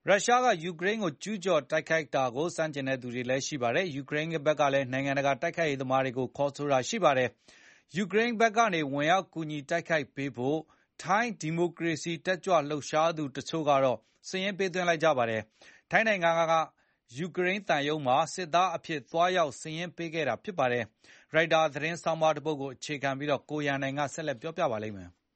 ရုရှားကယူကရိန်းကိုကျူးကျော်တိုက်ခိုက်တာကိုဆန့်ကျင်တဲ့သူတွေလည်းရှိပါတယ်။ယူကရိန်းဘက်ကလည်းနိုင်ငံတကာတိုက်ခိုက်ရေးသမားတွေကိုခေါ်ဆိုတာရှိပါတယ်။ယူကရိန်းဘက်ကနေဝင်ရောက်ကူညီတိုက်ခိုက်ပေးဖို့ထိုင်းဒီမိုကရေစီတက်ကြွလှုပ်ရှားသူတချို့ကတော့စာရင်းပေးသွင်းလိုက်ကြပါတယ်။ထိုင်းနိုင်ငံကယူကရိန်းသံရုံးမှာစစ်သားအဖြစ်သွားရောက်စာရင်းပေးခဲ့တာဖြစ်ပါတယ်။ ရိုက်တာသတင်းဆောင်းပါးတပုဒ်ကိုအခြေခံပြီးကိုရန်နိုင်ကဆက်လက်ပြောပြပါလိမ့်မယ်။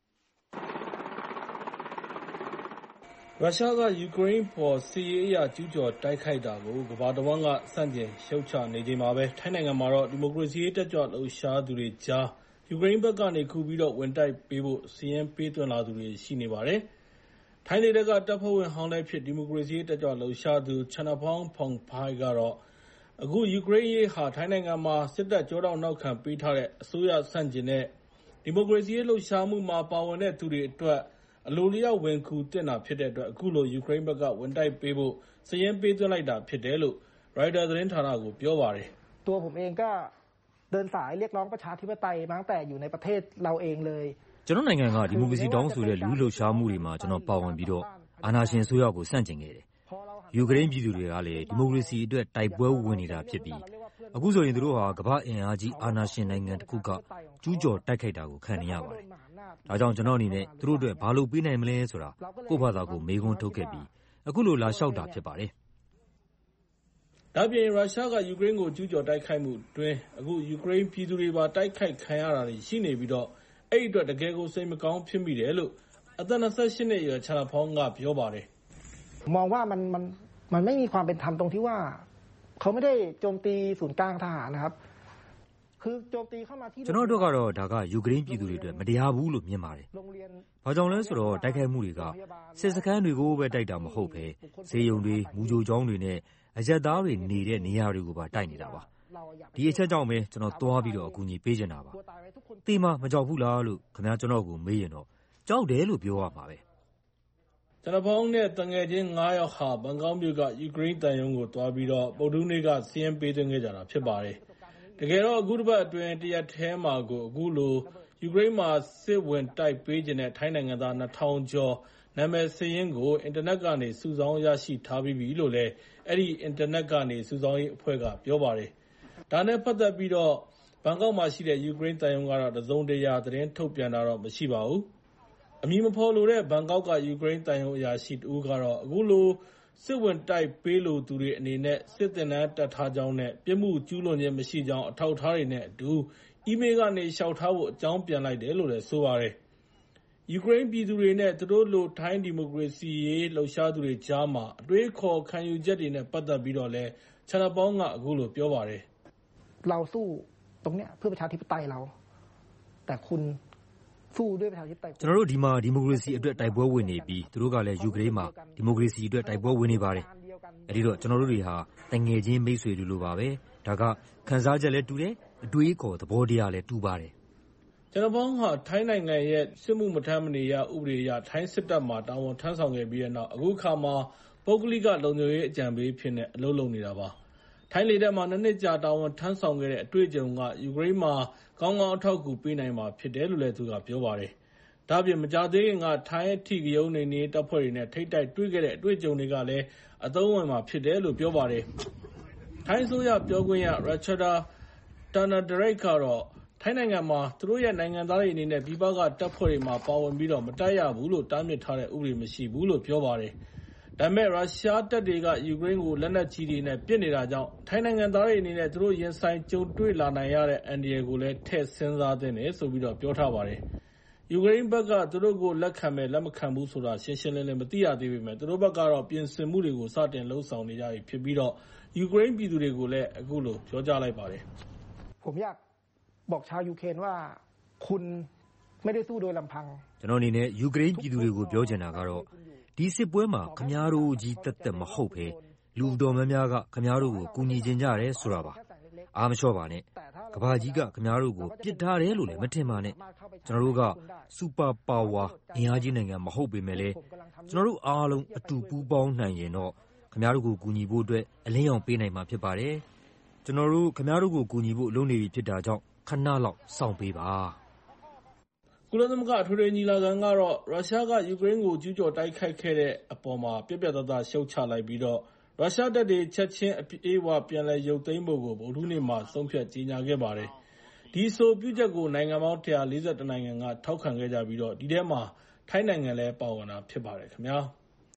ရုရှားကယူကရိန်းအပေါ်စစ်ရေးအရကျူးကျော်တိုက်ခိုက်တာကိုကမ္ဘာတဝန်းကဆန့်ကျင်ရှုတ်ချနေချိန်မှာပဲထိုင်းနိုင်ငံမှာတော့ဒီမိုကရေစီရေးတက်ကြွလှုပ်ရှားသူတွေကြားယူကရိန်းဘက်ကနေခုပြီးတော့ဝင်တိုက်ပေးဖို့စာရင်းပေးသွင်းလာသူတွေရှိနေပါတယ်။ထိုင်းလေတပ်ကတပ်ဖွဲ့ဝင်ဟောင်းလည်းဖြစ်ဒီမိုကရေစီရေးတက်ကြွလှုပ်ရှားသူ Chanaporn Phongphet ကတော့အခုယူကရိန်းရေးဟာထိုင်းနိုင်ငံမှာစစ်တပ်ကြောတောက်နောက်ခံပေးထားတဲ့အစိုးရဆန့်ကျင်တဲ့ဒီမိုကရေစီရေးလှုပ်ရှားမှုမှာပါဝင်တဲ့သူတွေအတွက်အလိုလျောက်ဝင်ကူသင့်တာဖြစ်တဲ့အတွက်အခုလိုယူကရိန်းဘက်ကဝင်တိုက်ပေးဖို့စာရင်းပေးသွင်းလိုက်တာဖြစ်တယ်လို့ရိုက်တာသတင်းဌာနကိုပြောပါတယ်။ตัวผมเองก็เดินสายเรียกร้องประชาธิปไตยมาตั้งแต่อยู่ในประเทศเราเองเลยကျွန်တော်နိုင်ငံကဒီမိုကရေစီတောင်းဆိုတဲ့လူလှုပ်ရှားမှုတွေမှာကျွန်တော်ပါဝင်ပြီးတော့အာဏာရှင်ဆိုရကိုစန့်ကျင်ခဲ့တယ်။ယူကရိန်းပြည်သူတွေကလည်းဒီမိုကရေစီအတွက်တိုက်ပွဲဝင်နေတာဖြစ်ပြီးအခုဆိုရင်သူတို့ဟာကမ္ဘာအင်အားကြီးအာဏာရှင်နိုင်ငံတစ်ခုကကျူးကျော်တိုက်ခိုက်တာကိုခံနေရပါတယ်။ဒါကြောင့်ကျွန်တော်အနေနဲ့သူတို့အတွက်ဘာလို့ပေးနိုင်မလဲဆိုတာကိုယ့်ဘာသာကိုမေးခွန်းထုတ်ခဲ့ပြီးအခုလိုလာလျှောက်တာဖြစ်ပါတယ်။ဒါပြင်ရုရှားကယူကရိန်းကိုကျူးကျော်တိုက်ခိုက်မှုအတွင်းအခုယူကရိန်းပြည်သူတွေပါတိုက်ခိုက်ခံရတာတွေရှိနေပြီးတော့အဲ့ဒီအတွက်တကယ်ကိုစိတ်မကောင်းဖြစ်မိတယ်လို့အသက်28နှစ်အရွယ် Chanaporn ကပြောပါတယ်။มองว่ามันไม่มีความเป็นธรรมตรงที่ว่าเขาไม่ได้โจมตีศูนย์กลางทหารนะครับคือโจมตีเข้ามาที่ကျွန်တော်တို့ကတော့ဒါကယူကရိန်းပြည်သူတွေအတွက်မတရားဘူးလို့မြင်ပါတယ်။ဘာကြောင့်လဲဆိုတော့တိုက်ခိုက်မှုတွေကစစ်စခန်းတွေကိုပဲတိုက်တာမဟုတ်ပဲဈေးရုံတွေမူကြိုကျောင်းတွေနဲ့အရက်သားတွေနေတဲ့နေရာတွေကိုပါတိုက်နေတာပါ။ဒီအချက်ကြောင့်ပဲကျွန်တော်သွားပြီးတော့အကူအညီပေးချင်တာပါ။တေးမကြောက်ဘူးလားလို့ခင်ဗျားကျွန်တော်ကိုမေးရင်တော့ကြောက်တယ်လို့ပြောရမှာပဲ။ကျွန်တော်ပေါင်းနဲ့တငယ်ချင်း9ယောက်ဟာဘန်ကောက်မြို့ကယူကရိန်းတန်ယုံကိုသွားပြီးတော့ပုဒ်တူးနေ့ကစီးရင်ပေးသွင်းခဲ့ကြတာဖြစ်ပါတယ်။တကယ်တော့အခုတစ်ပတ်အတွင်းတရက်ထဲမှာကိုအခုလိုယူကရိန်းမှာစစ်ဝင်တိုက်ပေးခြင်းနဲ့ထိုင်းနိုင်ငံသား2000ကျော်နာမည်စာရင်းကိုအင်တာနက်ကနေစုဆောင်းရရှိထားပြီးပြီလို့လည်းအဲ့ဒီအင်တာနက်ကနေစုဆောင်းရေးအဖွဲ့ကပြောပါတယ်။ဒါနဲ့ပတ်သက်ပြီးတော့ဘန်ကောက်မှာရှိတဲ့ယူကရိန်းတန်ယုံကတော့တစုံတရာသတင်းထုတ်ပြန်တာတော့မရှိပါဘူး။အမည်မဖော်လိုတဲ့ဘန်ကောက်ကယူကရိန်းတန်ယုံအရာရှိတဦးကတော့အခုလိုစစ်ဝင်တိုက်ပေးလိုသူတွေအနေနဲ့စစ်တင်တန်းတက်ထားကြောင်းနဲ့ပြစ်မှုကျူးလွန်ခြင်းမရှိကြောင်းအထောက်အထားတွေနဲ့အတူအီးမေးလ်ကနေလျှောက်ထားဖို့အကြောင်းပြန်လိုက်တယ်လို့လည်းဆိုပါတယ်။ယူကရိန်းပြည်သူတွေနဲ့သူတို့လိုထိုင်းဒီမိုကရေစီရေးလှုပ်ရှားသူတွေကြားမှာအတွေးခေါ်ခံယူချက်တွေနဲ့ပတ်သက်ပြီးတော့လည်း Chanaporn ကအခုလိုပြောပါတယ်။เราสู้ตรงเนี้ยเพื่อประชาธิปไตยเราแต่คุณสู้ด้วยประชาธิปไตยကျွန်တော်တို့ဒီမှာဒီမိုကရေစီအတွက်တိုက်ပွဲဝင်နေပြီးသူတို့ကလည်းယူကရိန်းမှာဒီမိုကရေစီအတွက်တိုက်ပွဲဝင်နေပါတယ်။အဲဒီတော့ကျွန်တော်တို့တွေဟာတငယ်ချင်းမိတ်ဆွေတွေလိုပါပဲ။ဒါကခံစားချက်လည်းတူတယ်အတွေးခေါ်သဘောတရားလည်းတူပါတယ်။ကျွန်တော်ပေါင်းဟာထိုင်းနိုင်ငံရဲ့စစ်မှုမထမ်းမနေရဥပဒေအရထိုင်းစစ်တပ်မှာတာဝန်ထမ်းဆောင်ခဲ့ပြီးတဲ့နောက်အခုခါမှာပုဂ္ဂလိကလုံခြုံရေးအကြံပေးဖြစ်နေအလုပ်လုပ်နေတာပါ။ထိုင်းလေတပ်မှာ2နှစ်ကြာတာဝန်ထမ်းဆောင်ခဲ့တဲ့အတွေ့အကြုံကယူကရိန်းမှာကောင်းကောင်းအထောက်အကူပေးနိုင်မှာဖြစ်တယ်လို့လည်းသူကပြောပါတယ်။ဒါ့အပြင်မကြာသေးခင်ကထိုင်းအထိကရုဏ်းနေတပ်ဖွဲ့တွေနဲ့ထိပ်တိုက်တွေ့ခဲ့တဲ့အတွေ့အကြုံတွေကလည်းအသုံးဝင်မှာဖြစ်တယ်လို့ပြောပါတယ်။ထိုင်းအစိုးရပြောခွင့်ရ Ratchada Tannadirek ကတော့ထိုင်းနိုင်ငံမှာသူတို့ရဲ့နိုင်ငံသားတွေအနေနဲ့ပြည်ပကတပ်ဖွဲ့တွေမှာပါဝင်ပြီးတော့မတိုက်ရဘူးလို့တားမြစ်ထားတဲ့ဥပဒေမရှိဘူးလို့ပြောပါတယ်။ဒါပေမဲ့ရုရှားတပ်တွေကယူကရိန်းကိုလက်နက်ကြီးတွေနဲ့ပစ်နေတာကြောင့်ထိုင်းနိုင်ငံသားတွေအနေနဲ့သူတို့ရင်ဆိုင်ကြုံတွေ့လာနိုင်ရတဲ့အန္တရာယ်ကိုလည်းထည့်စဉ်းစားသင့်တယ်ဆိုပြီးတော့ပြောထားပါတယ်။ယူကရိန်းဘက်ကသူတို့ကိုလက်ခံမယ်လက်မခံဘူးဆိုတာရှင်းရှင်းလင်းလင်းမသိရသေးပေမဲ့သူတို့ဘက်ကတော့ပြင်ဆင်မှုတွေကိုစတင်လှုံ့ဆော်နေကြပြီဖြစ်ပြီးတော့ယူကရိန်းပြည်သူတွေကိုလည်းအခုလိုပြောကြားလိုက်ပါတယ်။ผมอยากบอกชาวยูเครนว่าคุณไม่ได้สู้โดยลำพังကျွန်တော်အနေနဲ့ယူကရိန်းပြည်သူတွေကိုပြောချင်တာကတော့ဒီစစ်ပွဲမှာခင်ဗျားတို့ကြီးတက်တက်မဟုတ်ပဲလူတော်များများကခင်ဗျားတို့ကိုကူညီချင်ကြတယ်ဆိုတာပါအားမလျှော့ပါနဲ့ကဘာကြီးကခင်ဗျားတို့ကိုပြစ်ထားတယ်လို့လည်းမထင်ပါနဲ့ကျွန်တော်တို့ကစူပါပါဝါအင်အားကြီးနိုင်ငံမဟုတ်ပေမဲ့လည်းကျွန်တော်တို့အားလုံးအတူပူးပေါင်းနိုင်ရင်တော့ခင်ဗျားတို့ကိုကူညီဖို့အတွက်အလင်းရောင်ပေးနိုင်မှာဖြစ်ပါတယ်ကျွန်တော်တို့ခင်ဗျားတို့ကိုကူညီဖို့လုပ်နေပြီဖြစ်တာကြောင့်ခဏလောက်စောင့်ပေးပါကုလသမဂ္ဂအထွေထွေညီလာခံကတော့ရုရှားကယူကရိန်းကိုကျူးကျော်တိုက်ခိုက်ခဲ့တဲ့အပေါ်မှာပြတ်ပြတ်သားသားရှုတ်ချလိုက်ပြီးတော့ရုရှားတပ်တွေချက်ချင်းအပြည့်အဝပြန်လည်ရုပ်သိမ်းဖို့ကိုဗုဒ္ဓဟူးနေ့မှာဆုံးဖြတ်ကြေညာခဲ့ပါတယ်။ဒီဆိုပြုချက်ကိုနိုင်ငံပေါင်း141နိုင်ငံကထောက်ခံခဲ့ကြပြီးတော့ဒီထဲမှာထိုင်းနိုင်ငံလည်းပါဝင်တာဖြစ်ပါတယ်ခင်ဗျာ။